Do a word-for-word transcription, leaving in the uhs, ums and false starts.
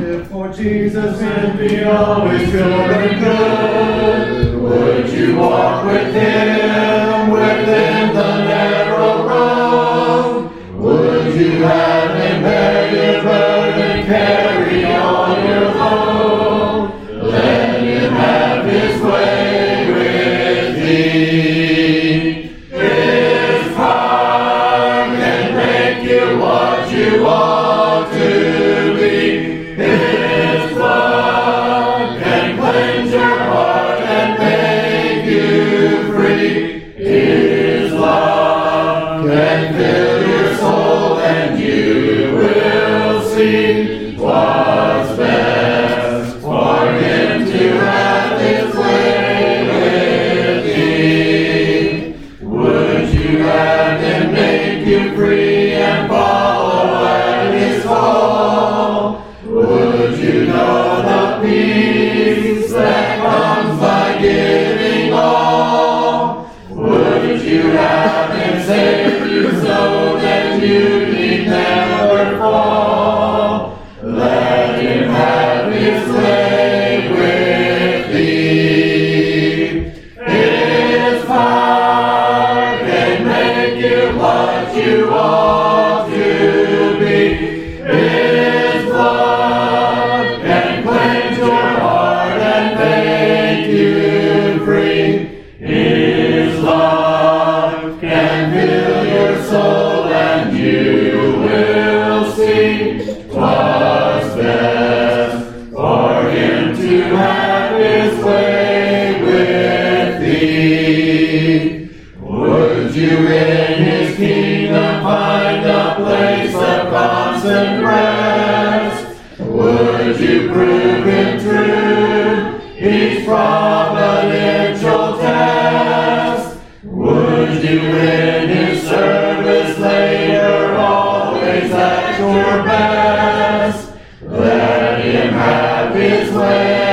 If for Jesus and be always pure and good, would you walk with him within the narrow road? Would you have him bear your burden, carry all your load? Let him have his way with thee. His heart can make you what you ought to be. His blood can cleanse your heart and make you free. His love can fill your soul, and you will see what's best for him to have his way with thee. Would you have him make you free and follow at his call? Would you know the peace that comes by giving all? Would you have him save you so that you need never fall? Let him have his way with thee. His heart can make you what you ought to be. His blood can cleanse your heart and make you free. His love can fill your soul, and you will see what's best for him to have his way with thee. Would you in his kingdom find a place of constant rest? Would you prove him true each providential test? Would you in his service labor always at your best? Let him have his way